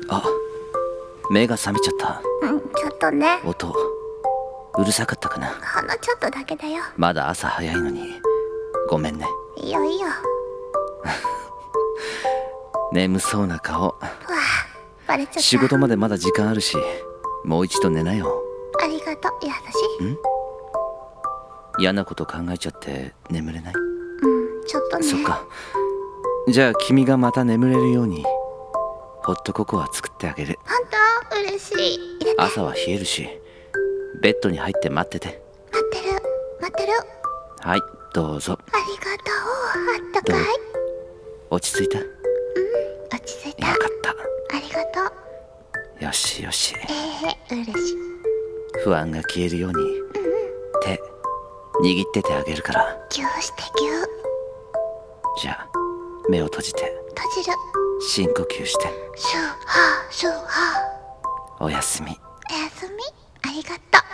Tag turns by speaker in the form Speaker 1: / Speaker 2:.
Speaker 1: あ、目が覚めちゃった。
Speaker 2: ちょっとね。
Speaker 1: 音うるさかったかな。
Speaker 2: ほんのちょっとだけだよ。
Speaker 1: まだ朝早いのにごめんね。
Speaker 2: いいよいいよ。
Speaker 1: 眠そうな顔。
Speaker 2: うわ、バレちゃった。
Speaker 1: 仕事までまだ時間あるし、もう一度寝なよ。
Speaker 2: ありがとう、優しい。
Speaker 1: 嫌なこと考えちゃって眠れない？
Speaker 2: ちょっとね。
Speaker 1: そっか。じゃあ君がまた眠れるようにホットココア作ってあげる。
Speaker 2: ほんと嬉しい。入れて。
Speaker 1: 朝は冷えるし、ベッドに入って待ってて。
Speaker 2: 待ってる。
Speaker 1: はい、どうぞ。
Speaker 2: ありがとう。あったかい。
Speaker 1: 落ち着いた？
Speaker 2: 落ち着いた。
Speaker 1: よかった。
Speaker 2: ありがとう。
Speaker 1: よしよし。
Speaker 2: 嬉しい。
Speaker 1: 不安が消えるように手握っててあげるから。
Speaker 2: ギューしてギュー。
Speaker 1: じゃあ目を閉じて
Speaker 2: 閉じる。
Speaker 1: 深呼吸して。
Speaker 2: シューハーシューハ
Speaker 1: おやすみ。
Speaker 2: ー。おやすみ。ありがとう。